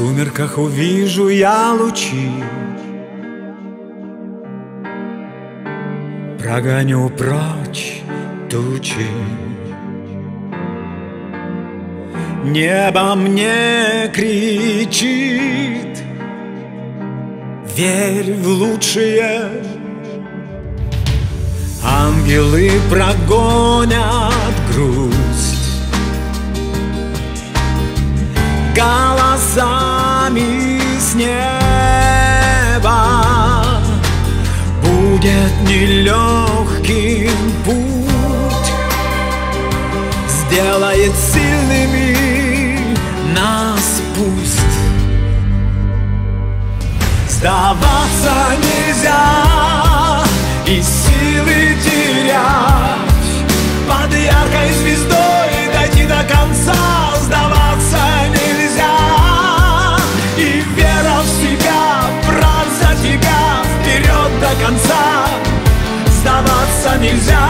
сумерках увижу я лучи, прогоню прочь тучи. Небо мне кричит: верь в лучшее. Ангелы прогонят грусть голосами с неба. Будет нелегким путь, сделает сильными нас пусть. Сдаваться нельзя и силы терять, под яркой звездой дойти до конца. Сдаваться нельзя, и вера в себя, брат за тебя, вперед до конца. Сдаваться нельзя,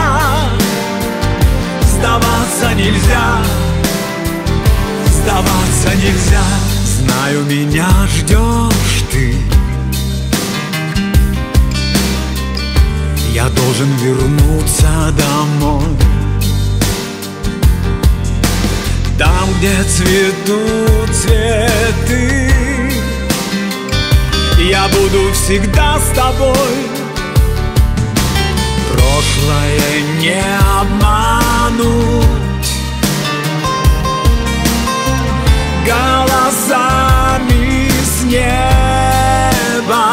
сдаваться нельзя, сдаваться нельзя. Знаю, меня ждешь ты, я должен вернуться домой, там, где цветут цветы. Я буду всегда с тобой. Прошлое не обмануть голосами с неба.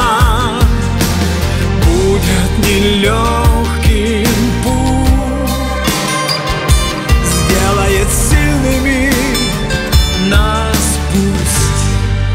Будет нелегким путь, сделает сильными нас пусть.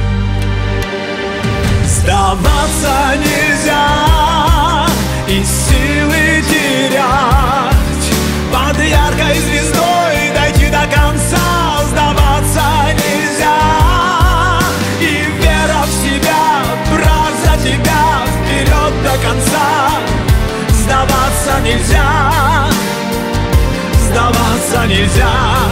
Сдаваться нельзя и силы терять, под яркой звездой дойти до конца. Сдаваться нельзя, и вера в себя, брат за тебя, вперед до конца. Сдаваться нельзя, сдаваться нельзя.